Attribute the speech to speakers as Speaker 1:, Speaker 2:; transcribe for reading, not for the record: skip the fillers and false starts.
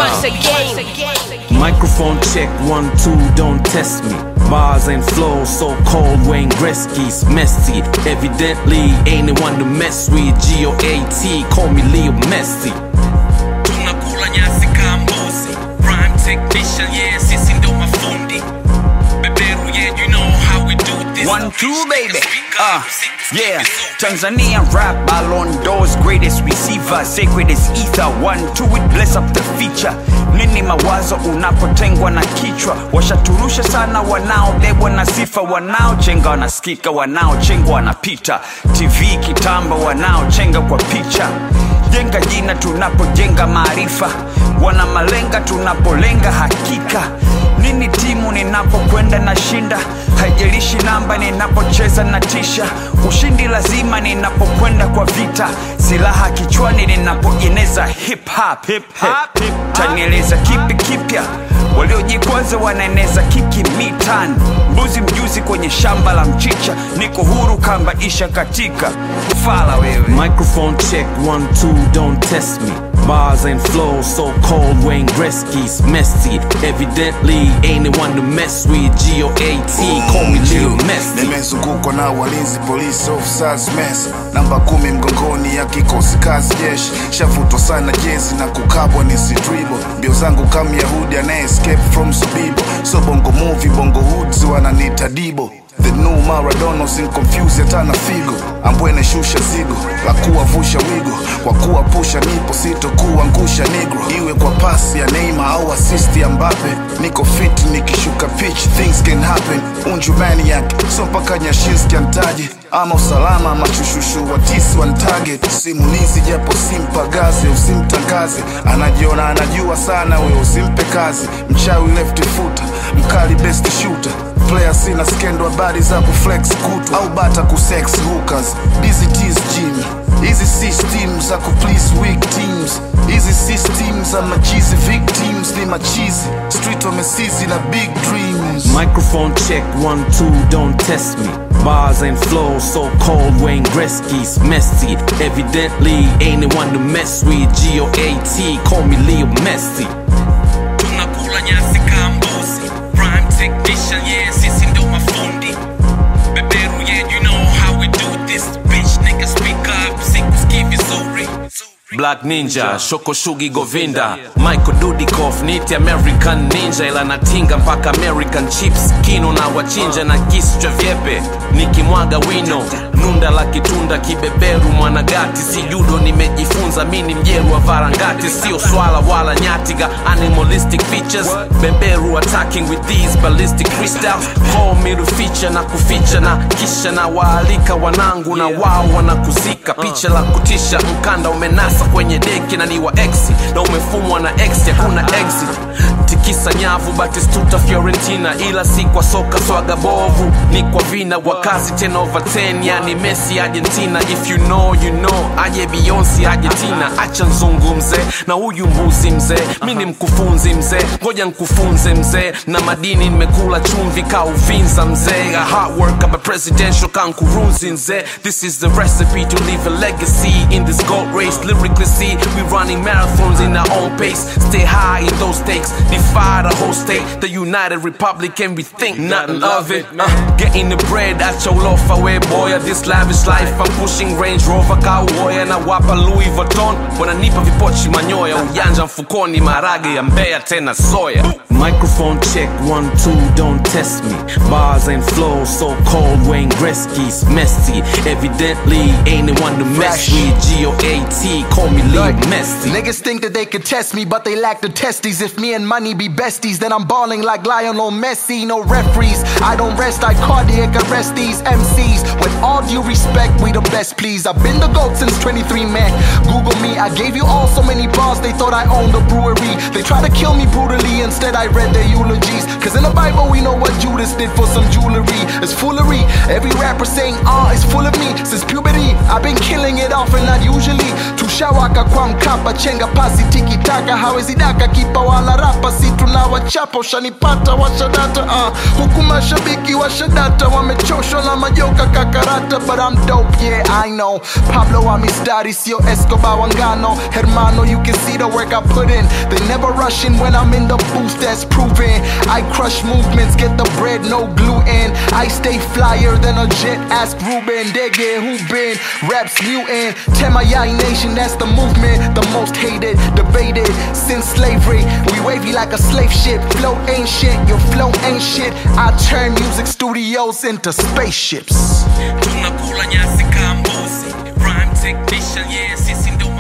Speaker 1: once again.
Speaker 2: Microphone check 1 2, don't test me. Bars and flows so cold, Wayne Gretzky's messy. Evidently ain't the one to mess with. GOAT, call me Leo Messi. Tunakula nyasi kambuzi. Prime technician, yeah, sisi ndo mafundi. Beberu, yeah, you know how we do this.
Speaker 3: 1 2 baby. Yeah, Tanzania rap, Ballon d'Or's greatest receiver, sacred as ether. 1 2 it bless up the feature. Nini mawazo unapotengwa na kichwa? Washaturusha sana wanaobebwa na sifa, wanaochenga wanasikika, wanaochengwa wanapita. TV kitamba, wanaochenga kwa picha. Jenga jina tunapojenga maarifa, wana malenga tunapolenga hakika. Nini timu ninapokwenda na shinda, haijalishi namba ninapocheza na tisha. Ushindi lazima ninapokwenda kwa vita, silaha kichwani ninapoeneza hip hop. Tanieleza kipi kipya, waliojikwaza wanaeneza kiki mitani. Mbuzi mjuzi kwenye shamba la mchicha, niko huru kamba isha katika fala wewe.
Speaker 2: Microphone check 1 2, don't test me. Bars and flows so cold, Wayne Gretzky's messy. Evidently ain't the one to mess with. GOAT, call me Leo Messi.
Speaker 4: Nimezungukwa na walinzi, police officers, mess. Namba 10 mgongoni ya kikosi kazi jeshi. Shavutwa sana jezi na kukabwa nisidribo. Mbio zangu kama Yahudi anaye escape from Subibo. So bongo movie, bongo hoods wananiita Dibo. The new Maradona sin confuse hata na figo. Ambwene shusha zigo, la kuwavusha wigo. Kwa kuwa pusha nipo, sito kuangusha negro. Iwe kwa pasi ya Neymar au assist ya Mbappe. Niko fit nikishuka pitch, things can happen. Unju maniac, so mpaka Nyashinski antaje. Ama usalama, ama chushushu watisi one target. Simulizi japo simpagaze, usimtangaze. Anajiona anajua sana, we usimpe kazi. Mchawi left footer, mkali best shooter. Player sina skendo, habari za kuflex kutu au bata kusex hookers. Busy tease gym, easy systems za kuplease weak teams. Easy systems za machizi victims, ni machizi street wamesizi na big dreams.
Speaker 2: Microphone check 1 2, don't test me. Bars and flows so cold, Wayne Gretzky's messy. Evidently ain't the one to mess with. GOAT, call me Leo Messi. Tunakula nyasi kambuzi. Prime technician, yeah, sisi ndo mafundi. Beberu, yeah, you know how we do this. Bitch nigga speak up, siku vizuri. Black Ninja, Shoko Shugi Govinda, Michael Dudikoff, niti American Ninja. Ila natinga mpaka American chips, kino na wachinja na kisu cha vyepe. Nikimwaga wino, nunda la kitunda kibeberu mwanagati. Si judo nimejifunza, mini mjeru wa varangati. Sio swala wala nyatiga, animalistic features. Beberu attacking with these ballistic freestyles. Call me to feature na kuficha na kisha na waalika wanangu na wao wanakuzika. Picha la kutisha, mkanda umenasa kwenye deki na ni wa exi. Na umefumwa na exi, hakuna exit. Tikisa nyavu, Batistuta Fiorentina. Ila si kwa soka swaga bovu, ni kwa vina wakazi 10 over 10. Yani Messi Argentina, if you know you know. Aje Beyonce Argentina, acha nzungumze na huyu mbuzi mzee. Mini mkufunzi mzee, ngoja nkufunze mzee. Na madini nimekula chumvi ka uvinza mzee. A hard work up a presidential kankuruzi mzee. This is the recipe to leave a legacy in this gold race. Lyrically see, we running marathons in our own pace. Stay high in those stakes, defy the whole state. The United Republic and we think nothing of it. Getting the bread at your loaf away boy. This lavish life, I'm pushing Range Rover cowboy. Na wapa Louis Vuitton, wananipa vipochi manyoya. Ujanja mfukoni, marage ya Mbeya tena soya. Microphone check 1 2, don't test me. Bars and flows so cold, Wayne Gretzky's messy. Evidently ain't the one to mess with. GOAT, call me Leo Messi.
Speaker 5: Niggas think that they could test me, but they lack the testes. If me and money be besties, then I'm balling like Lionel Messi. No referees, I don't rest, I cardiac arrest these MCs. With all due respect, we the best please. I've been the GOAT since 23 man. Google me, I gave you all so many bars, they thought I owned a brewery. They try to kill me brutally, instead I read their eulogies. Cause in the Bible we know what Judas did for some jewelry. It's foolery, every rapper saying is full of me. Since puberty, I've been killing it often, not usually. Too shallow waka kwa Mkapa, chenga pasi tiki taka, hawezi daka kipa wala rapa, si tunawachapa. Ushanipata washadata, huku mashabiki washadata, wamechoshwa na majoka kakarata. But I'm dope, yeah I know. Pablo wa mistari, sio Escobar Wangano. Hermano, you can see the work I put in. They never rushing when I'm in the booth, that's proven. I crush movements, get the bread, no gluten. I stay flyer than a jet, ask Ruben. They get who been, raps mutant. Temayai Nation, that's the movement. The most hated, debated since slavery. We wavy like a slave ship. Flow ain't shit, your flow ain't shit. I turn music studios into spaceships.
Speaker 2: Tunakula nyasi kambuzi, rhyme technician, yeah, sisi ndo